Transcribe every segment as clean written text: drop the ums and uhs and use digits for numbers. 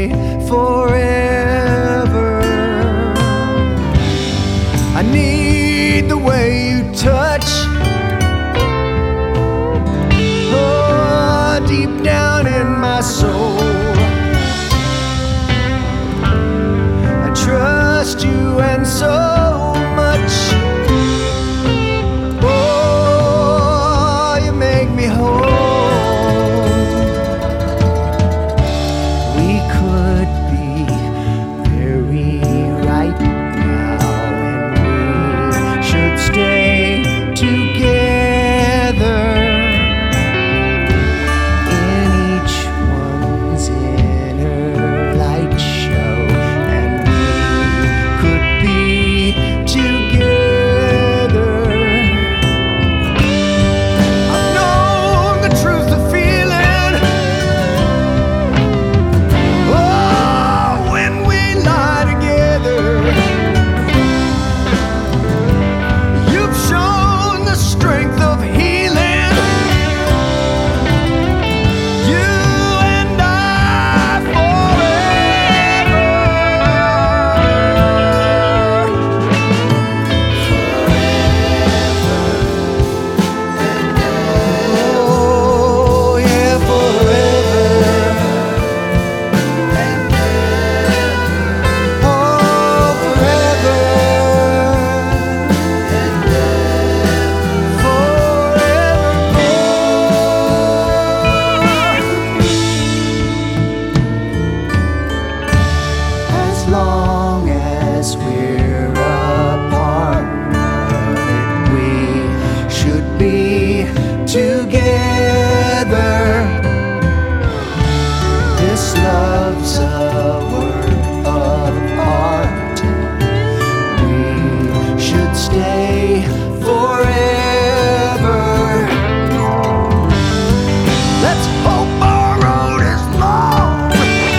forever. I need the way you touch, oh, deep down in my soul. I trust you and so much, oh, you make me whole. We could be very right now, and we should stay together in each one's inner light show, and we could be together. I've known the truth of feeling, oh, when we lie together. You've shown the strength of healing, you and I forever. Oh, yeah, forever. Oh, forever. As long as we're apart, we should be together. This love's a work of art. We should stay forever. Let's hope our road is long,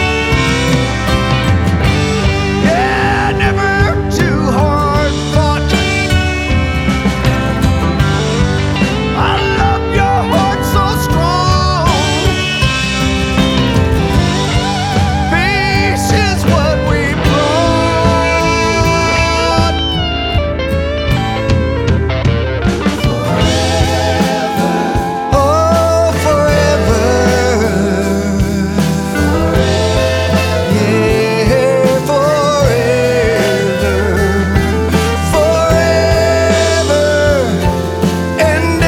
yeah, never too hard fought. I love your heart so strong. Peace is what we brought. Oh, forever. Yeah, forever. Forever and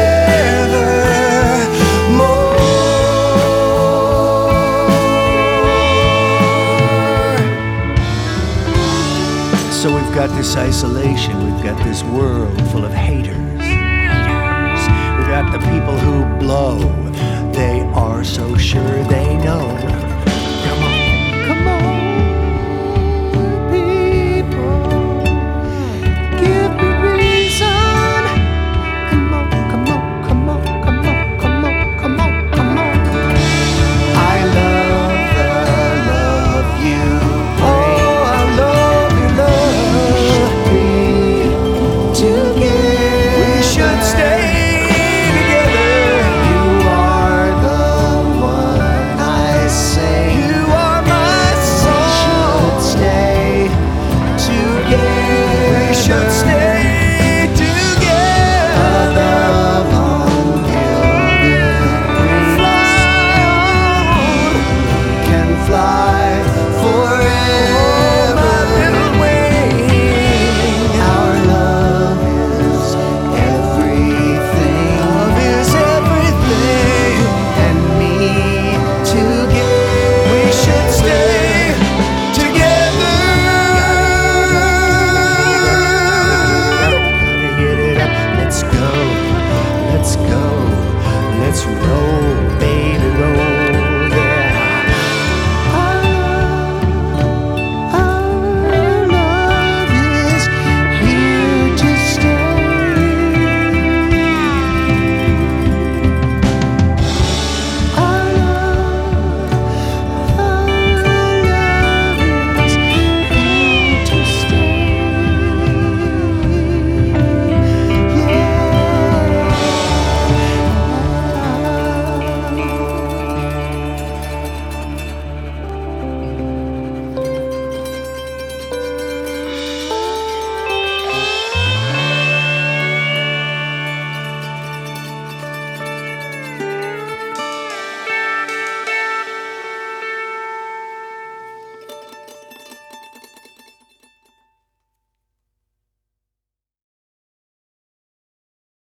evermore. So we've got this isolation, we've got this world full of haters. We've got the people who blow, they are so sure they know. Come on, come on.